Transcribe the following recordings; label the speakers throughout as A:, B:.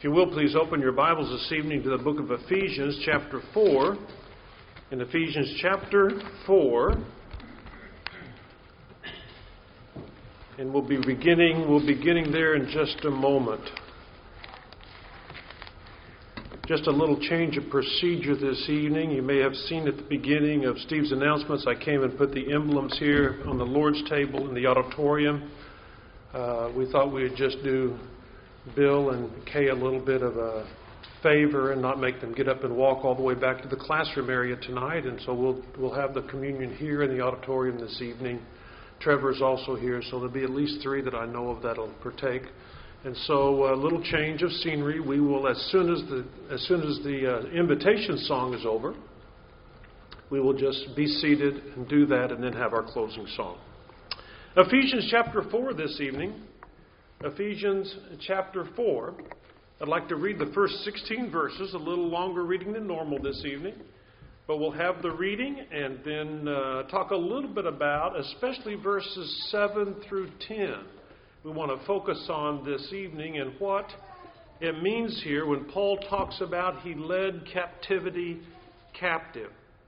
A: If you will, please open your Bibles this evening to the book of Ephesians, chapter 4. In Ephesians chapter 4, and we'll be beginning there in just a moment. Just a little change of procedure this evening. You may have seen at the beginning of Steve's announcements, I came and put the emblems here on the Lord's table in the auditorium. We thought we would just do Bill and Kay a little bit of a favor and not make them get up and walk all the way back to the classroom area tonight. And so we'll have the communion here in the auditorium this evening. Trevor's also here, so there'll be at least 3 that I know of that'll partake. And so a little change of scenery. We will, as soon as the invitation song is over, we will just be seated and do that, and then have our closing song. Ephesians chapter 4 this evening. Ephesians chapter 4. I'd like to read the first 16 verses, a little longer reading than normal this evening. But we'll have the reading and then talk a little bit about, especially verses 7 through 10. We want to focus on this evening and what it means here when Paul talks about he led captivity captive.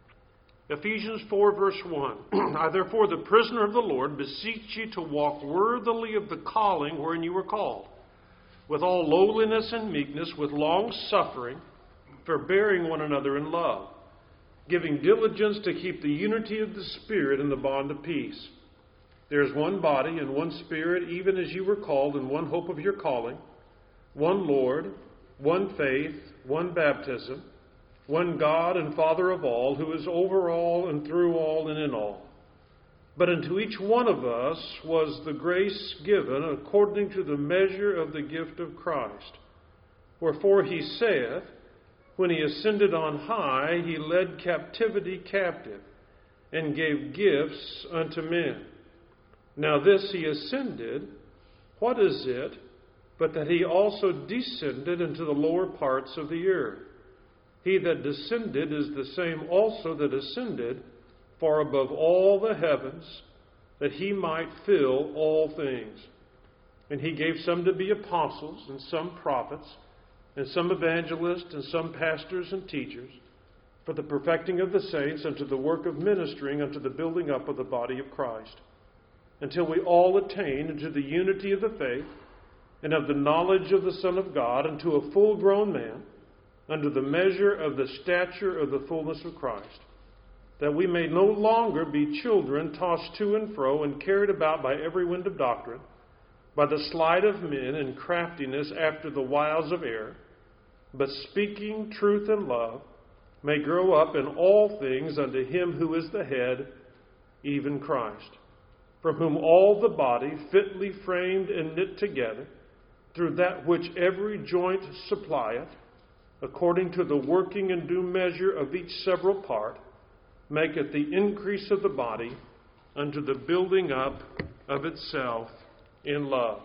A: Ephesians 4 verse 1. I therefore, the prisoner of the Lord, beseech you to walk worthily of the calling wherein you were called, with all lowliness and meekness, with long suffering, forbearing one another in love, giving diligence to keep the unity of the Spirit in the bond of peace. There is one body and one Spirit, even as you were called in one hope of your calling, one Lord, one faith, one baptism, one God and Father of all, who is over all and through all and in all. But unto each one of us was the grace given according to the measure of the gift of Christ. Wherefore he saith, when he ascended on high, he led captivity captive, and gave gifts unto men. Now this he ascended, what is it, but that he also descended into the lower parts of the earth? He that descended is the same also that ascended far above all the heavens, that he might fill all things. And he gave some to be apostles, and some prophets, and some evangelists, and some pastors and teachers, for the perfecting of the saints, unto the work of ministering, unto the building up of the body of Christ, until we all attain unto the unity of the faith, and of the knowledge of the Son of God, unto a full grown man, under the measure of the stature of the fullness of Christ, that we may no longer be children tossed to and fro and carried about by every wind of doctrine, by the sleight of men and craftiness after the wiles of error, but speaking truth in love, may grow up in all things unto him who is the head, even Christ, from whom all the body, fitly framed and knit together, through that which every joint supplieth, according to the working and due measure of each several part, maketh the increase of the body unto the building up of itself in love.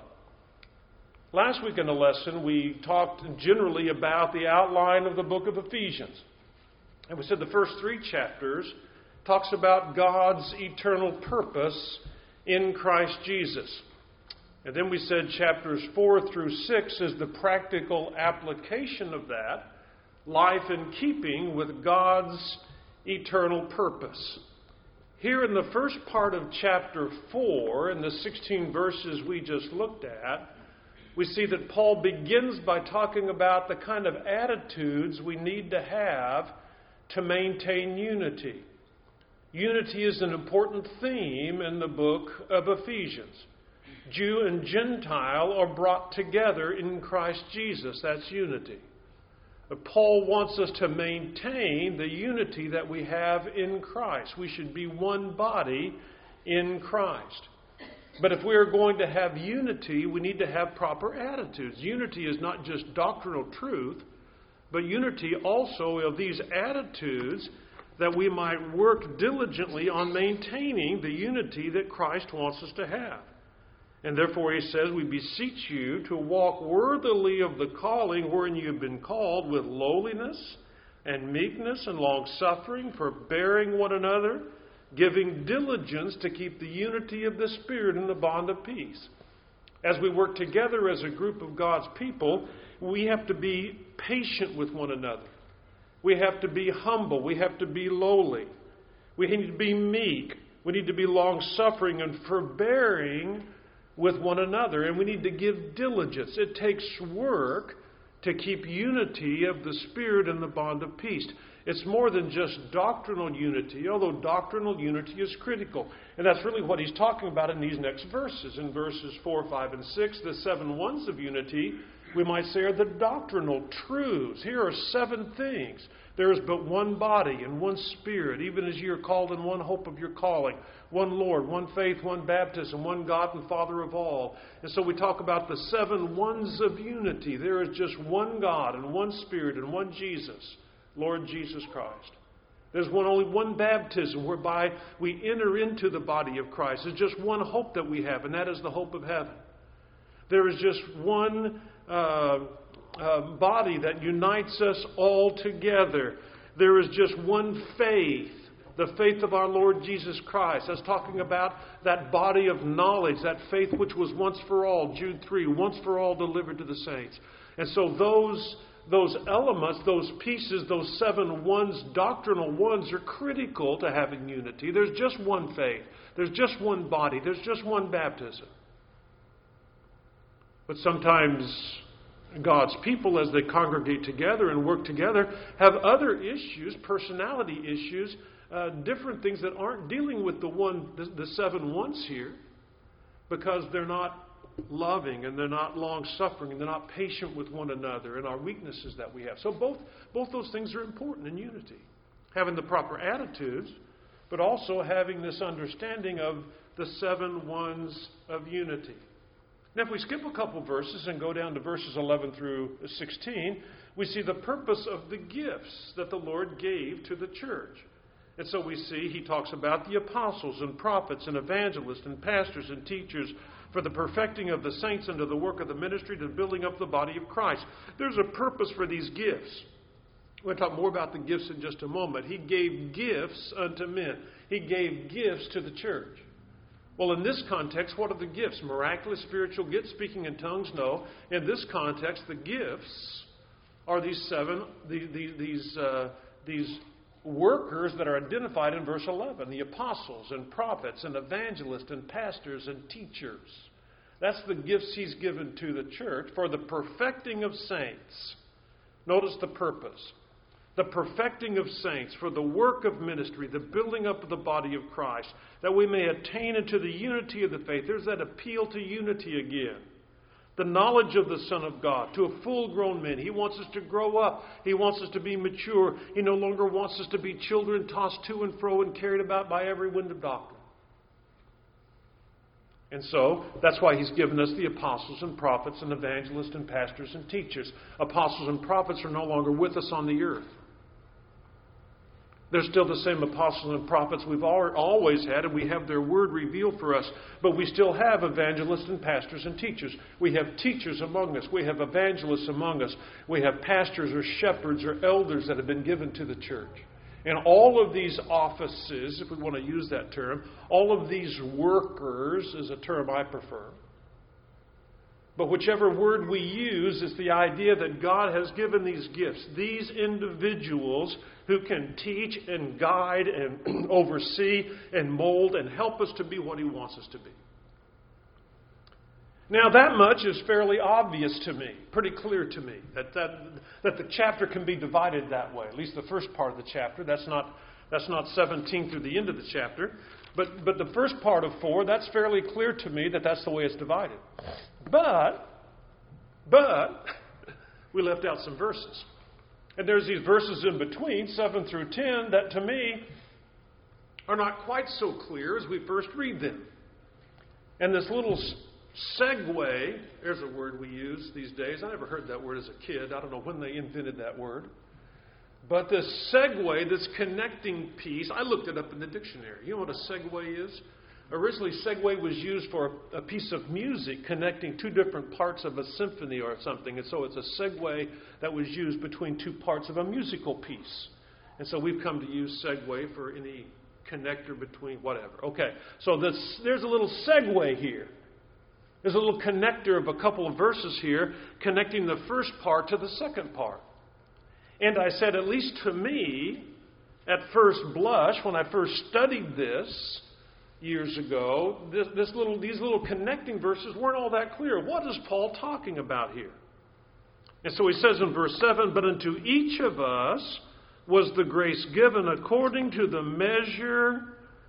A: Last week in the lesson, we talked generally about the outline of the book of Ephesians. And we said the first 3 chapters talks about God's eternal purpose in Christ Jesus. And then we said chapters 4 through 6 is the practical application of that, life in keeping with God's eternal purpose. Here in the first part of chapter 4, in the 16 verses we just looked at, we see that Paul begins by talking about the kind of attitudes we need to have to maintain unity. Unity is an important theme in the book of Ephesians. Jew and Gentile are brought together in Christ Jesus. That's unity. But Paul wants us to maintain the unity that we have in Christ. We should be one body in Christ. But if we are going to have unity, we need to have proper attitudes. Unity is not just doctrinal truth, but unity also of these attitudes that we might work diligently on maintaining the unity that Christ wants us to have. And therefore he says, we beseech you to walk worthily of the calling wherein you have been called, with lowliness and meekness and long-suffering, forbearing one another, giving diligence to keep the unity of the Spirit in the bond of peace. As we work together as a group of God's people, we have to be patient with one another. We have to be humble. We have to be lowly. We need to be meek. We need to be long-suffering and forbearing with one another. And we need to give diligence. It takes work to keep unity of the Spirit and the bond of peace. It's more than just doctrinal unity, although doctrinal unity is critical. And that's really what he's talking about in these next verses. In verses 4, 5, and 6, the 7 ones of unity, we might say, are the doctrinal truths. Here are 7 things. There is but one body and one Spirit, even as you are called in one hope of your calling. One Lord, one faith, one baptism, one God and Father of all. And so we talk about the 7 ones of unity. There is just one God and one Spirit and one Jesus, Lord Jesus Christ. There's only one baptism whereby we enter into the body of Christ. There's just one hope that we have, and that is the hope of heaven. There is just one body that unites us all together. There is just one faith, the faith of our Lord Jesus Christ. That's talking about that body of knowledge, that faith which was once for all, Jude 3, once for all delivered to the saints. And so those elements, those pieces, those 7 ones, doctrinal ones, are critical to having unity. There's just one faith. There's just one body. There's just one baptism. But sometimes God's people, as they congregate together and work together, have other issues, personality issues, different things that aren't dealing with the 7 ones here, because they're not loving and they're not long-suffering and they're not patient with one another and our weaknesses that we have. So both those things are important in unity. Having the proper attitudes, but also having this understanding of the 7 ones of unity. Now, if we skip a couple verses and go down to verses 11 through 16, we see the purpose of the gifts that the Lord gave to the church. And so we see he talks about the apostles and prophets and evangelists and pastors and teachers for the perfecting of the saints unto the work of the ministry, to building up the body of Christ. There's a purpose for these gifts. We're going to talk more about the gifts in just a moment. He gave gifts unto men. He gave gifts to the church. Well, in this context, what are the gifts? Miraculous spiritual gifts, speaking in tongues? No. In this context, the gifts are these workers that are identified in verse 11. The apostles and prophets and evangelists and pastors and teachers. That's the gifts he's given to the church for the perfecting of saints. Notice the purpose. The perfecting of saints for the work of ministry, the building up of the body of Christ, that we may attain into the unity of the faith. There's that appeal to unity again. The knowledge of the Son of God, to a full-grown man. He wants us to grow up. He wants us to be mature. He no longer wants us to be children tossed to and fro and carried about by every wind of doctrine. And so, that's why he's given us the apostles and prophets and evangelists and pastors and teachers. Apostles and prophets are no longer with us on the earth. They're still the same apostles and prophets we've always had, and we have their word revealed for us. But we still have evangelists and pastors and teachers. We have teachers among us. We have evangelists among us. We have pastors or shepherds or elders that have been given to the church. And all of these offices, if we want to use that term, all of these workers is a term I prefer. But whichever word we use is the idea that God has given these gifts, these individuals who can teach and guide and oversee and mold and help us to be what He wants us to be. Now that much is fairly obvious to me, pretty clear to me, that the chapter can be divided that way, at least the first part of the chapter. That's not 17 through the end of the chapter. But the first part of 4, that's fairly clear to me that that's the way it's divided. But we left out some verses. And there's these verses in between, 7 through 10, that to me are not quite so clear as we first read them. And this little segue, there's a word we use these days. I never heard that word as a kid. I don't know when they invented that word. But this segue, this connecting piece, I looked it up in the dictionary. You know what a segue is? Originally, segue was used for a piece of music connecting 2 different parts of a symphony or something. And so it's a segue that was used between 2 parts of a musical piece. And so we've come to use segue for any connector between whatever. Okay, so there's a little segue here. There's a little connector of a couple of verses here connecting the first part to the second part. And I said, at least to me, at first blush, when I first studied this years ago, these little connecting verses weren't all that clear. What is Paul talking about here? And so he says in verse 7, but unto each of us was the grace given according to the measure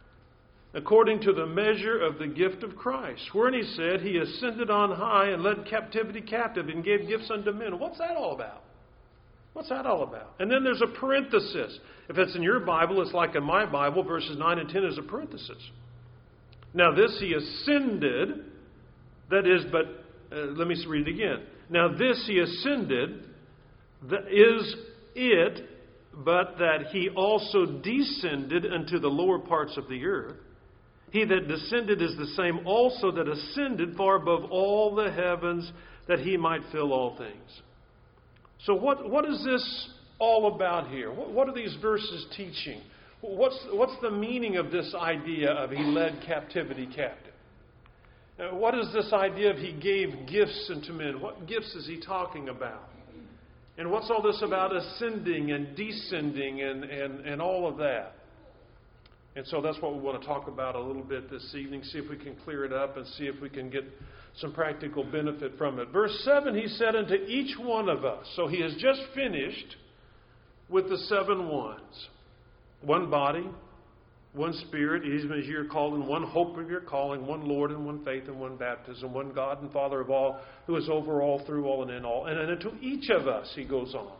A: of the gift of Christ. Wherein he said, he ascended on high and led captivity captive and gave gifts unto men. What's that all about? What's that all about? And then there's a parenthesis. If it's in your Bible, it's like in my Bible, verses 9 and 10 is a parenthesis. Now this he ascended, that is, let me read it again. Now this he ascended, that is it, but that he also descended unto the lower parts of the earth. He that descended is the same also that ascended far above all the heavens, that he might fill all things. So what is this all about here? What are these verses teaching? What's the meaning of this idea of he led captivity captive? What is this idea of he gave gifts unto men? What gifts is he talking about? And what's all this about ascending and descending and all of that? And so that's what we want to talk about a little bit this evening, see if we can clear it up and see if we can get some practical benefit from it. Verse 7, he said unto each one of us. So he has just finished with the 7 ones. One body, one Spirit, even as you're called, in one hope of your calling, one Lord and one faith and one baptism, one God and Father of all, who is over all, through all, and in all. And unto each of us, he goes on,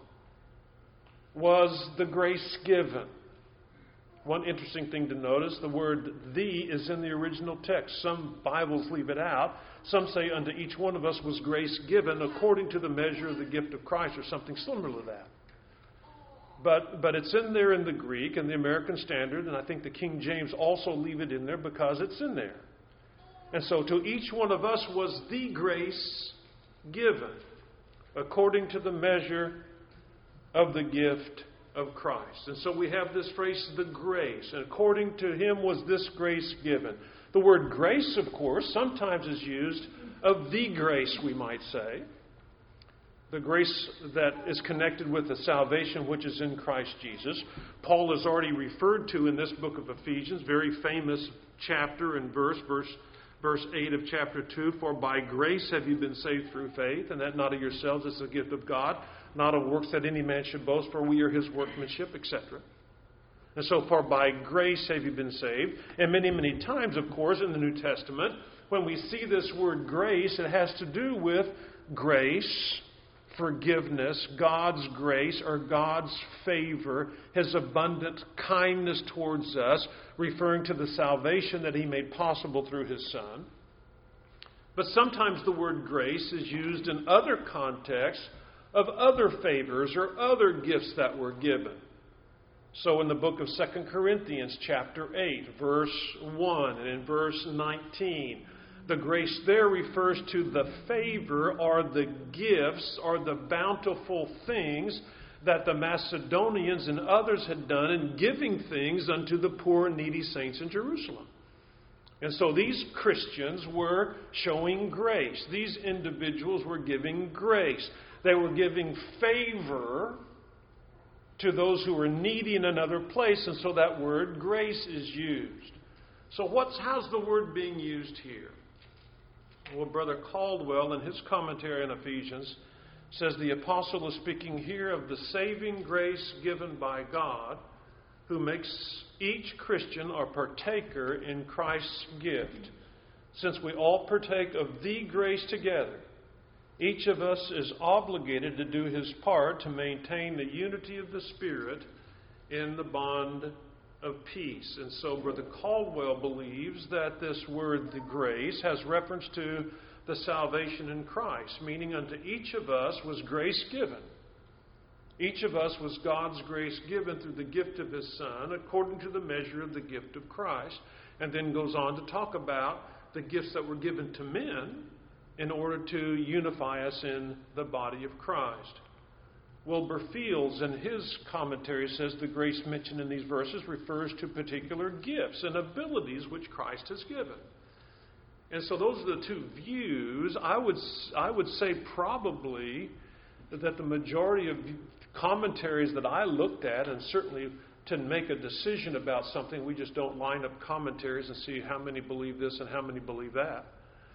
A: was the grace given. One interesting thing to notice, the word "the" is in the original text. Some Bibles leave it out. Some say unto each one of us was grace given according to the measure of the gift of Christ, or something similar to that. But it's in there in the Greek and the American Standard, and I think the King James also leave it in there because it's in there. And so to each one of us was the grace given according to the measure of the gift of Christ. And so we have this phrase, the grace. And according to him was this grace given. The word grace, of course, sometimes is used of the grace, we might say. The grace that is connected with the salvation which is in Christ Jesus. Paul has already referred to in this book of Ephesians, very famous chapter and verse 8 of chapter 2, for by grace have you been saved through faith, and that not of yourselves, it's a gift of God, not of works that any man should boast, for we are his workmanship, etc. And so for by grace have you been saved. And many, many times, of course, in the New Testament, when we see this word grace, it has to do with grace, forgiveness, God's grace or God's favor, his abundant kindness towards us, referring to the salvation that he made possible through his Son. But sometimes the word grace is used in other contexts of other favors or other gifts that were given. So in the book of 2 Corinthians chapter 8, verse 1 and in verse 19, the grace there refers to the favor or the gifts or the bountiful things that the Macedonians and others had done in giving things unto the poor and needy saints in Jerusalem. And so these Christians were showing grace. These individuals were giving grace. They were giving favor to those who were needy in another place. And so that word grace is used. So how's the word being used here? Well, Brother Caldwell, in his commentary on Ephesians, says the apostle is speaking here of the saving grace given by God, who makes each Christian a partaker in Christ's gift. Since we all partake of the grace together, each of us is obligated to do his part to maintain the unity of the Spirit in the bond of peace. And so Brother Caldwell believes that this word, the grace, has reference to the salvation in Christ, meaning unto each of us was grace given. Each of us was God's grace given through the gift of his Son, according to the measure of the gift of Christ, and then goes on to talk about the gifts that were given to men in order to unify us in the body of Christ. Wilbur Fields, in his commentary, says the grace mentioned in these verses refers to particular gifts and abilities which Christ has given. And so those are the two views. I would say probably that the majority of commentaries that I looked at, and certainly to make a decision about something, we just don't line up commentaries and see how many believe this and how many believe that.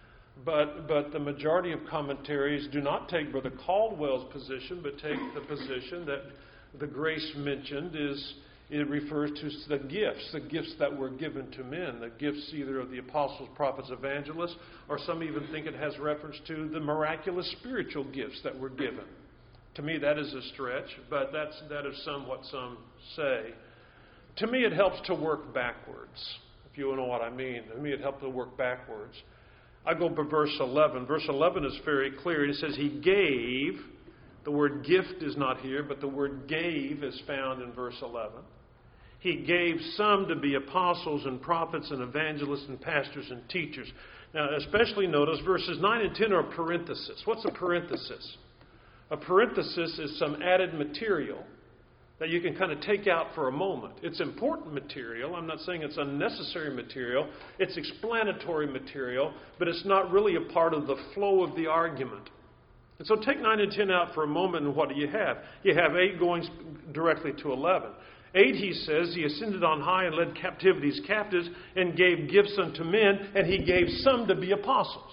A: But the majority of commentaries do not take Brother Caldwell's position, but take the position that the grace mentioned it refers to the gifts that were given to men, the gifts either of the apostles, prophets, evangelists, or some even think it has reference to the miraculous spiritual gifts that were given. To me, that is a stretch, but that is what some say. To me, it helps to work backwards, if you know what I mean. To me, it helps to work backwards. I go to verse 11. Verse 11 is very clear. It says, He gave. The word gift is not here, but the word gave is found in verse 11. He gave some to be apostles and prophets and evangelists and pastors and teachers. Now, especially notice verses 9 and 10 are a parenthesis. What's a parenthesis? A parenthesis is some added material that you can kind of take out for a moment. It's important material. I'm not saying it's unnecessary material. It's explanatory material, but it's not really a part of the flow of the argument. And so take 9 and 10 out for a moment, and what do you have? You have 8 going directly to 11. 8, he says, He ascended on high and led captivities captives and gave gifts unto men, and He gave some to be apostles.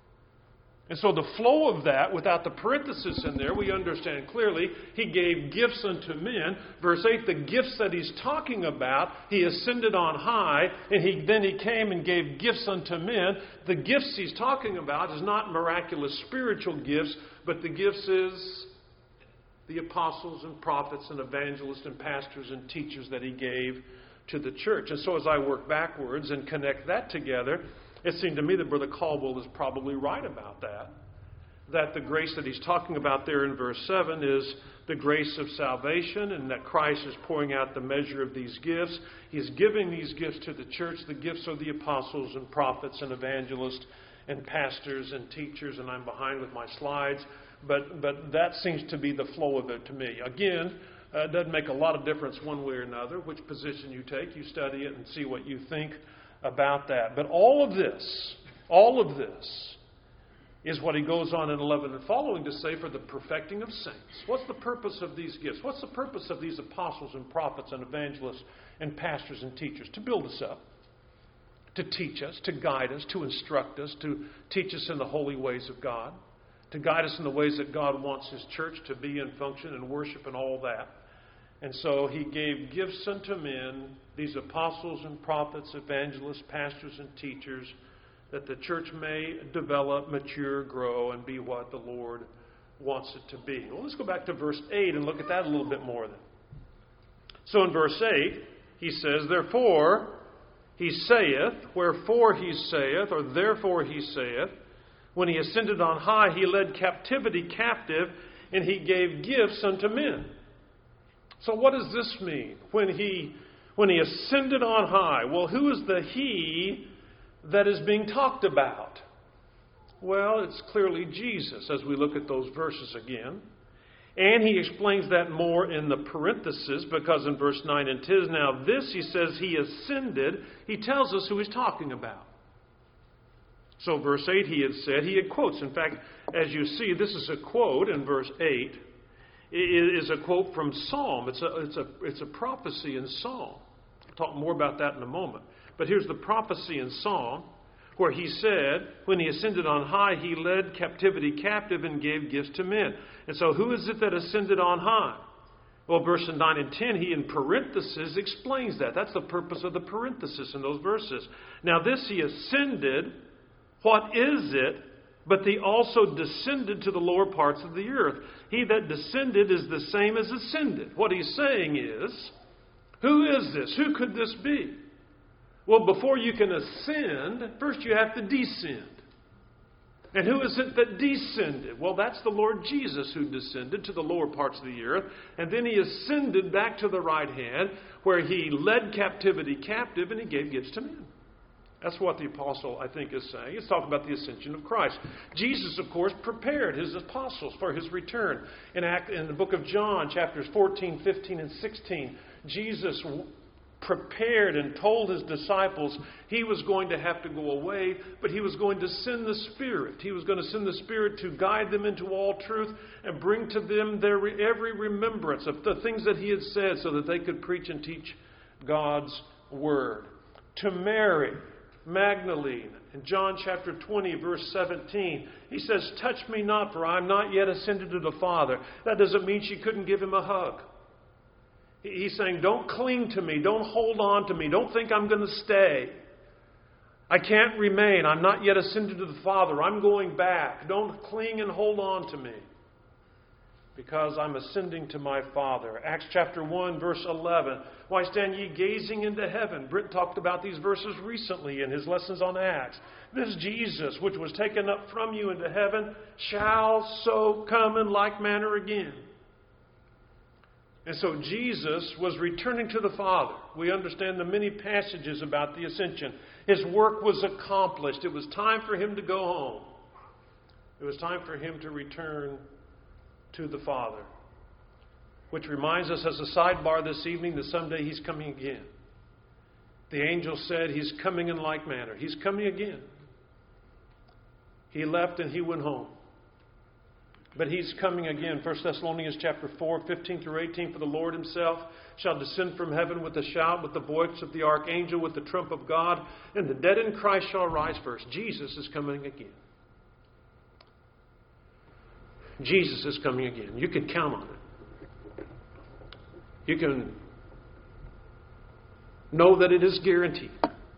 A: And so the flow of that, without the parenthesis in there, we understand clearly, He gave gifts unto men. Verse 8, the gifts that He's talking about, He ascended on high, and then He came and gave gifts unto men. The gifts He's talking about is not miraculous spiritual gifts, but the gifts is the apostles and prophets and evangelists and pastors and teachers that He gave to the church. And so as I work backwards and connect that together, it seemed to me that Brother Caldwell is probably right about that. That the grace that he's talking about there in verse 7 is the grace of salvation, and that Christ is pouring out the measure of these gifts. He's giving these gifts to the church. The gifts are the apostles and prophets and evangelists and pastors and teachers, and I'm behind with my slides. But that seems to be the flow of it to me. Again, it doesn't make a lot of difference one way or another which position you take. You study it and see what you think about that. But all of this is what he goes on in 11 and following to say, for the perfecting of saints. What's the purpose of these gifts? What's the purpose of these apostles and prophets and evangelists and pastors and teachers? To build us up, to teach us, to guide us, to instruct us, to teach us in the holy ways of God, to guide us in the ways that God wants His church to be and function and worship and all that. And so He gave gifts unto men, these apostles and prophets, evangelists, pastors and teachers, that the church may develop, mature, grow, and be what the Lord wants it to be. Well, let's go back to verse 8 and look at that a little bit more then. So in verse 8, he says, Therefore He saith, wherefore He saith, or therefore He saith, when He ascended on high, He led captivity captive, and He gave gifts unto men. So what does this mean? When he ascended on high, well, who is the He that is being talked about? Well, it's clearly Jesus, as we look at those verses again. And he explains that more in the parenthesis, because in verse 9 and 10, now this, he says, He ascended. He tells us who He's talking about. So verse 8, he had quotes. In fact, as you see, this is a quote in verse 8. It is a quote from Psalm. It's a prophecy in Psalm. I'll talk more about that in a moment. But here's the prophecy in Psalm, where he said, when He ascended on high, He led captivity captive and gave gifts to men. And so who is it that ascended on high? Well, verses 9 and 10, he in parentheses explains that. That's the purpose of the parenthesis in those verses. Now this He ascended, what is it? But He also descended to the lower parts of the earth. He that descended is the same as ascended. What he's saying is, who is this? Who could this be? Well, before you can ascend, first you have to descend. And who is it that descended? Well, that's the Lord Jesus who descended to the lower parts of the earth. And then He ascended back to the right hand, where He led captivity captive and He gave gifts to men. That's what the apostle, I think, is saying. He's talking about the ascension of Christ. Jesus, of course, prepared His apostles for His return. In the book of John, chapters 14, 15, and 16, Jesus prepared and told his disciples he was going to have to go away, but he was going to send the Spirit. He was going to send the Spirit to guide them into all truth and bring to them their every remembrance of the things that he had said so that they could preach and teach God's Word. To Mary Magdalene, in John chapter 20, verse 17, he says, "Touch me not, for I am not yet ascended to the Father." That doesn't mean she couldn't give him a hug. He's saying, don't cling to me. Don't hold on to me. Don't think I'm going to stay. I can't remain. I'm not yet ascended to the Father. I'm going back. Don't cling and hold on to me, because I'm ascending to my Father. Acts chapter 1, verse 11. "Why stand ye gazing into heaven?" Britt talked about these verses recently in his lessons on Acts. "This Jesus, which was taken up from you into heaven, shall so come in like manner again." And so Jesus was returning to the Father. We understand the many passages about the ascension. His work was accomplished. It was time for him to go home. It was time for him to return to the Father. Which reminds us as a sidebar this evening that someday he's coming again. The angel said he's coming in like manner. He's coming again. He left and he went home. But he's coming again. 1 Thessalonians chapter 4, 15 through 18. "For the Lord himself shall descend from heaven with a shout, with the voice of the archangel, with the trump of God, and the dead in Christ shall rise first." Jesus is coming again. Jesus is coming again. You can count on it. You can know that it is guaranteed.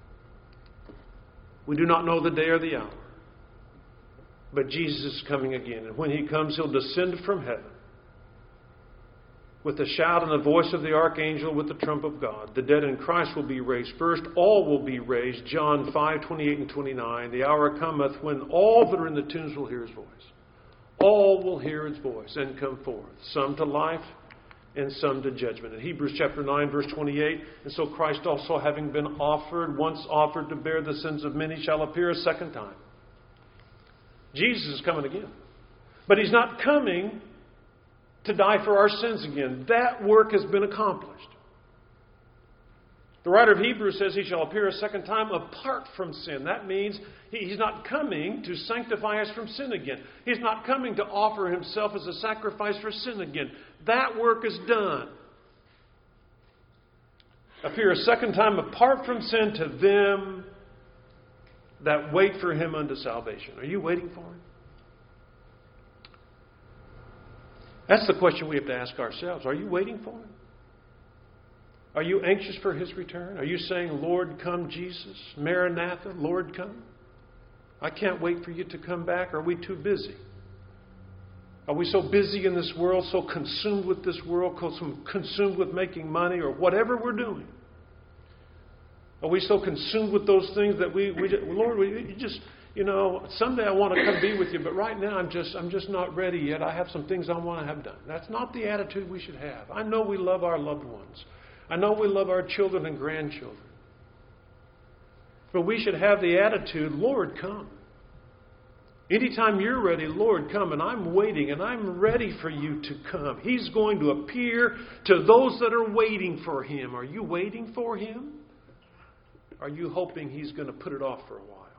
A: We do not know the day or the hour. But Jesus is coming again. And when he comes, he'll descend from heaven with a shout and the voice of the archangel, with the trump of God. The dead in Christ will be raised first. All will be raised. John 5, 28 and 29. "The hour cometh when all that are in the tombs will hear his voice." All will hear his voice and come forth. Some to life and some to judgment. In Hebrews chapter 9, verse 28, "And so Christ also, having been once offered to bear the sins of many, shall appear a second time." Jesus is coming again. But he's not coming to die for our sins again. That work has been accomplished. The writer of Hebrews says he shall appear a second time apart from sin. That means he's not coming to sanctify us from sin again. He's not coming to offer himself as a sacrifice for sin again. That work is done. Appear a second time apart from sin to them that wait for him unto salvation. Are you waiting for him? That's the question we have to ask ourselves. Are you waiting for him? Are you anxious for his return? Are you saying, "Lord, come, Jesus? Maranatha, Lord, come"? I can't wait for you to come back. Are we too busy? Are we so busy in this world, so consumed with this world, consumed with making money or whatever we're doing? Are we so consumed with those things that Lord, you just, someday I want to come be with you, but right now I'm just not ready yet. I have some things I want to have done. That's not the attitude we should have. I know we love our loved ones. I know we love our children and grandchildren. But we should have the attitude, "Lord, come." Anytime you're ready, "Lord, come." And I'm waiting and I'm ready for you to come. He's going to appear to those that are waiting for him. Are you waiting for him? Are you hoping he's going to put it off for a while?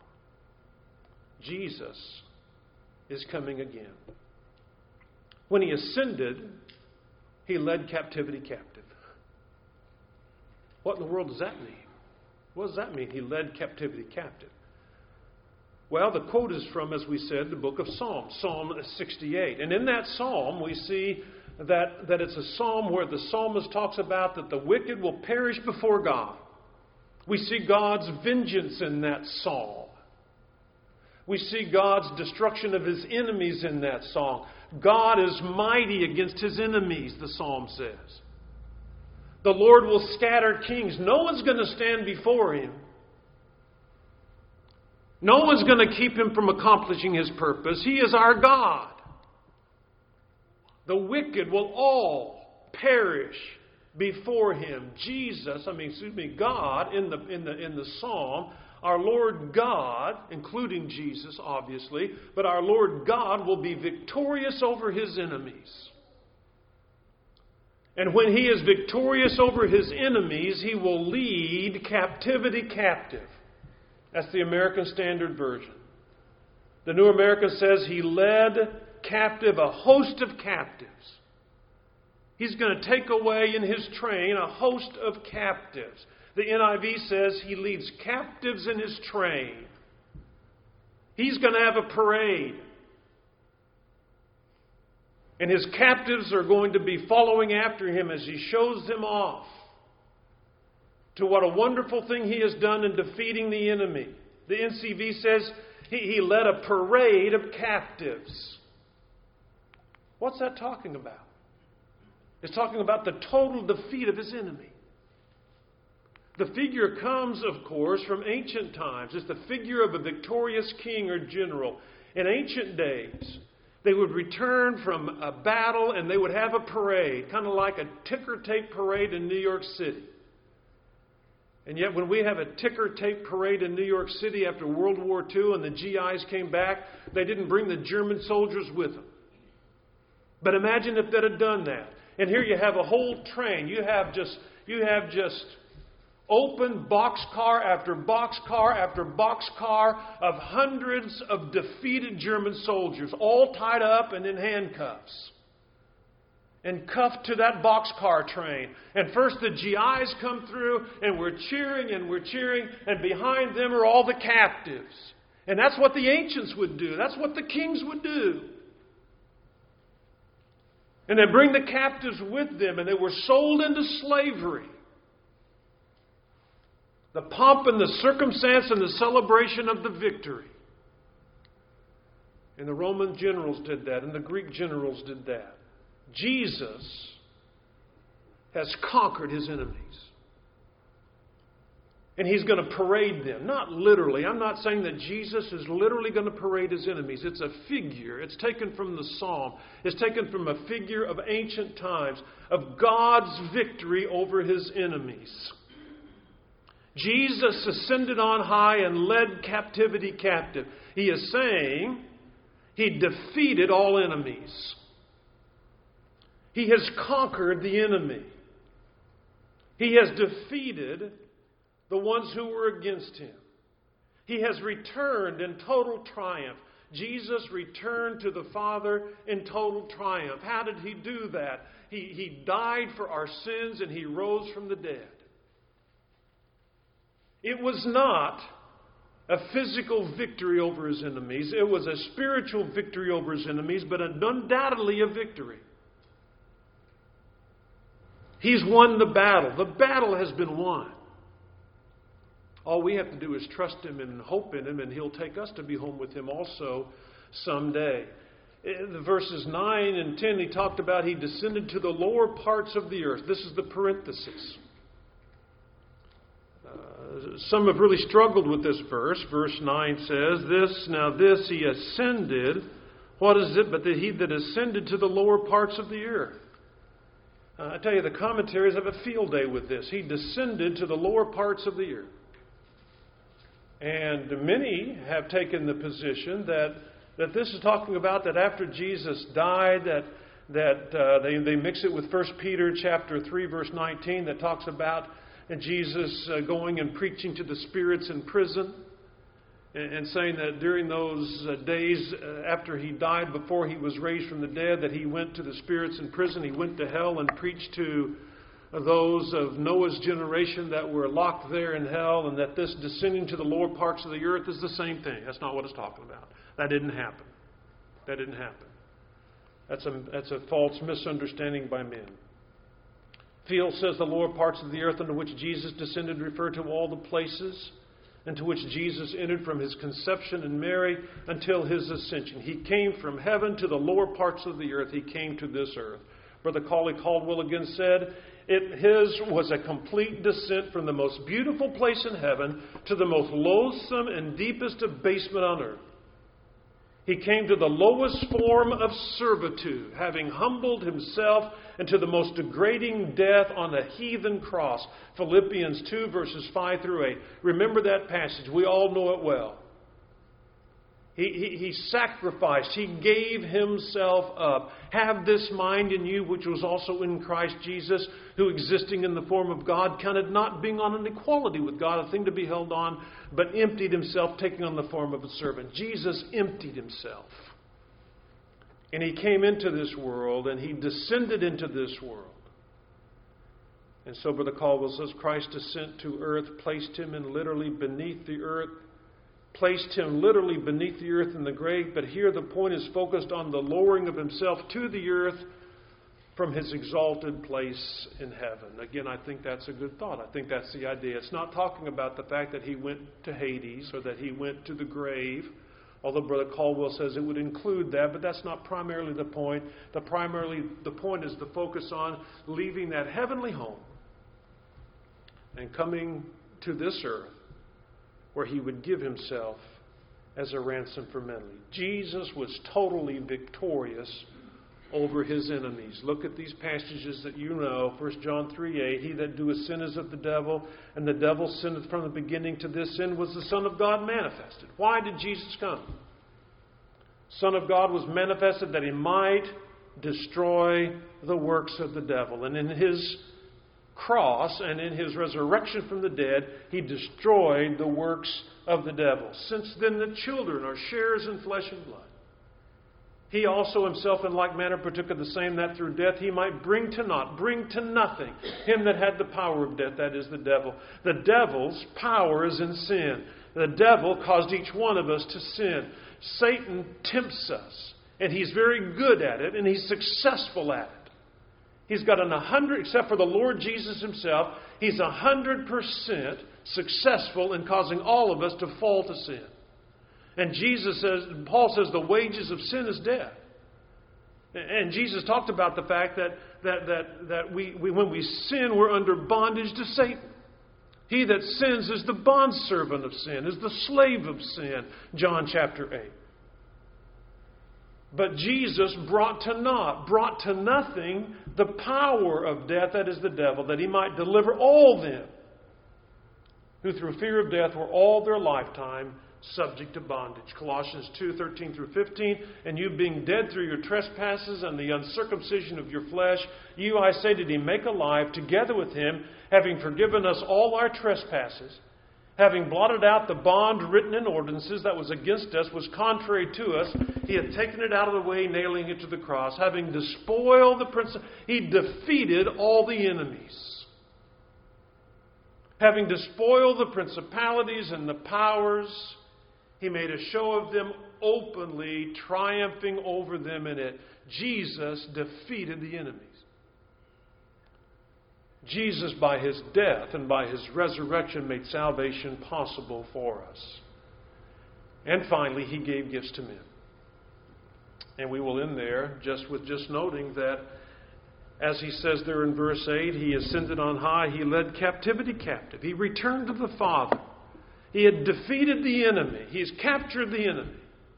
A: Jesus is coming again. When he ascended, he led captivity captive. What in the world does that mean? What does that mean, he led captivity captive? Well, the quote is from, as we said, the book of Psalms, Psalm 68. And in that psalm, we see that it's a psalm where the psalmist talks about that the wicked will perish before God. We see God's vengeance in that psalm. We see God's destruction of his enemies in that psalm. God is mighty against his enemies, the psalm says. The Lord will scatter kings. No one's going to stand before him. No one's going to keep him from accomplishing his purpose. He is our God. The wicked will all perish before him. God in the psalm, our Lord God, including Jesus obviously, but our Lord God will be victorious over his enemies. And when he is victorious over his enemies, he will lead captivity captive. That's the American Standard Version. The New American says he led captive a host of captives. He's going to take away in his train a host of captives. The NIV says he leads captives in his train. He's going to have a parade. And his captives are going to be following after him as he shows them off to what a wonderful thing he has done in defeating the enemy. The NCV says he led a parade of captives. What's that talking about? It's talking about the total defeat of his enemy. The figure comes, of course, from ancient times. It's the figure of a victorious king or general. In ancient days, they would return from a battle and they would have a parade, kind of like a ticker tape parade in New York City. And yet when we have a ticker tape parade in New York City after World War II and the GIs came back, they didn't bring the German soldiers with them. But imagine if they'd have done that. And here you have a whole train. You have just open boxcar after boxcar after boxcar of hundreds of defeated German soldiers, all tied up and in handcuffs. And cuffed to that boxcar train. And first the GIs come through, and we're cheering, and behind them are all the captives. And that's what the ancients would do. That's what the kings would do. And they bring the captives with them, and they were sold into slavery. The pomp and the circumstance and the celebration of the victory. And the Roman generals did that, and the Greek generals did that. Jesus has conquered his enemies. And he's going to parade them. Not literally. I'm not saying that Jesus is literally going to parade his enemies. It's a figure. It's taken from the Psalm. It's taken from a figure of ancient times of God's victory over his enemies. Jesus ascended on high and led captivity captive. He is saying he defeated all enemies. He has conquered the enemy. He has defeated the ones who were against him. He has returned in total triumph. Jesus returned to the Father in total triumph. How did he do that? He died for our sins and he rose from the dead. It was not a physical victory over his enemies. It was a spiritual victory over his enemies, but undoubtedly a victory. He's won the battle. The battle has been won. All we have to do is trust him and hope in him, and he'll take us to be home with him also someday. In the verses 9 and 10, he talked about he descended to the lower parts of the earth. This is the parenthesis. Some have really struggled with this verse. Verse 9 says, this he ascended. What is it but that he that ascended to the lower parts of the earth? I tell you, the commentaries have a field day with this. He descended to the lower parts of the earth. And many have taken the position that this is talking about that after Jesus died, they mix it with 1 Peter chapter 3, verse 19, that talks about Jesus going and preaching to the spirits in prison and saying that during those days after he died, before he was raised from the dead, that he went to the spirits in prison. He went to hell and preached to those of Noah's generation that were locked there in hell, and that this descending to the lower parts of the earth is the same thing. That's not what it's talking about. That didn't happen. That didn't happen. That's a false misunderstanding by men. Field says the lower parts of the earth into which Jesus descended refer to all the places into which Jesus entered from his conception in Mary until his ascension. He came from heaven to the lower parts of the earth. He came to this earth. Brother Cauley Caldwell again said, his was a complete descent from the most beautiful place in heaven to the most loathsome and deepest abasement on earth. He came to the lowest form of servitude, having humbled himself into the most degrading death on a heathen cross. Philippians 2, verses 5 through 8. Remember that passage. We all know it well. He sacrificed. He gave himself up. Have this mind in you, which was also in Christ Jesus, who existing in the form of God, counted not being on an equality with God, a thing to be held on, but emptied himself, taking on the form of a servant. Jesus emptied himself. And he came into this world, and he descended into this world. And so Brother Caldwell says Christ's descent to earth placed him in literally beneath the earth, placed him literally beneath the earth in the grave. But here the point is focused on the lowering of himself to the earth from his exalted place in heaven. Again, I think that's a good thought. I think that's the idea. It's not talking about the fact that he went to Hades or that he went to the grave, although Brother Caldwell says it would include that, but that's not primarily the point. The point is the focus on leaving that heavenly home and coming to this earth where he would give himself as a ransom for many. Jesus was totally victorious over his enemies. Look at these passages that you know. 1 John 3:8, he that doeth sin is of the devil, and the devil sinneth from the beginning. To this sin was the Son of God manifested. Why did Jesus come? Son of God was manifested that he might destroy the works of the devil. And in his cross and in his resurrection from the dead, he destroyed the works of the devil. Since then the children are sharers in flesh and blood. He also himself in like manner partook of the same, that through death he might bring to naught, bring to nothing, him that had the power of death, that is the devil. The devil's power is in sin. The devil caused each one of us to sin. Satan tempts us, and he's very good at it, and he's successful at it. He's got 100, except for the Lord Jesus himself, he's 100% successful in causing all of us to fall to sin. And Paul says the wages of sin is death. And Jesus talked about the fact that we when we sin, we're under bondage to Satan. He that sins is the bondservant of sin, is the slave of sin, John chapter 8. But Jesus brought to naught, brought to nothing the power of death, that is the devil, that he might deliver all them who through fear of death were all their lifetime subject to bondage. Colossians 2:13 through 15, and you being dead through your trespasses and the uncircumcision of your flesh, you, I say, did he make alive together with him, having forgiven us all our trespasses, having blotted out the bond written in ordinances that was against us, was contrary to us. He had taken it out of the way, nailing it to the cross. Having despoiled the principalities, he defeated all the enemies. Having despoiled the principalities and the powers, he made a show of them openly, triumphing over them in it. Jesus defeated the enemies. Jesus, by his death and by his resurrection, made salvation possible for us. And finally, he gave gifts to men. And we will end there just noting that, as he says there in verse 8, he ascended on high, he led captivity captive. He returned to the Father. He had defeated the enemy. He's captured the enemy.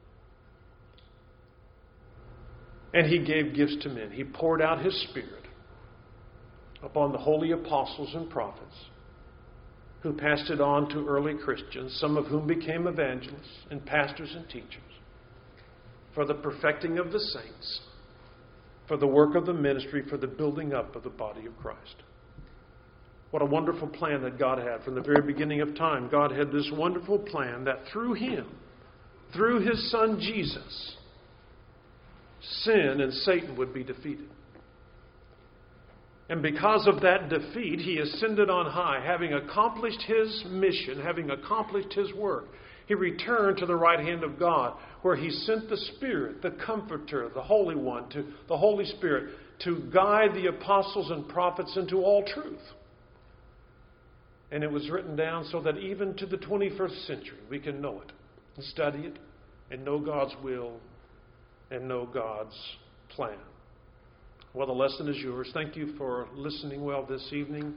A: And he gave gifts to men. He poured out his Spirit upon the holy apostles and prophets, who passed it on to early Christians, some of whom became evangelists and pastors and teachers, for the perfecting of the saints, for the work of the ministry, for the building up of the body of Christ. What a wonderful plan that God had. From the very beginning of time, God had this wonderful plan that through him, through his Son Jesus, sin and Satan would be defeated. And because of that defeat, he ascended on high, having accomplished his mission, having accomplished his work. He returned to the right hand of God, where he sent the Spirit, the Comforter, the Holy One, to the Holy Spirit, to guide the apostles and prophets into all truth. And it was written down so that even to the 21st century, we can know it and study it and know God's will and know God's plan. Well, the lesson is yours. Thank you for listening well this evening.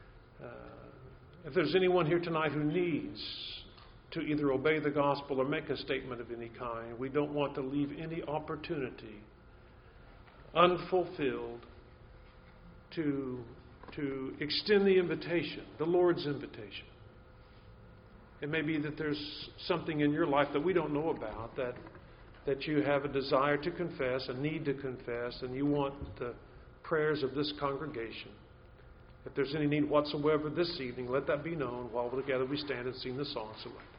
A: If there's anyone here tonight who needs to either obey the gospel or make a statement of any kind, we don't want to leave any opportunity unfulfilled to extend the invitation, the Lord's invitation. It may be that there's something in your life that we don't know about, that you have a desire to confess, a need to confess, and you want the prayers of this congregation. If there's any need whatsoever this evening, let that be known while together we stand and sing the song select.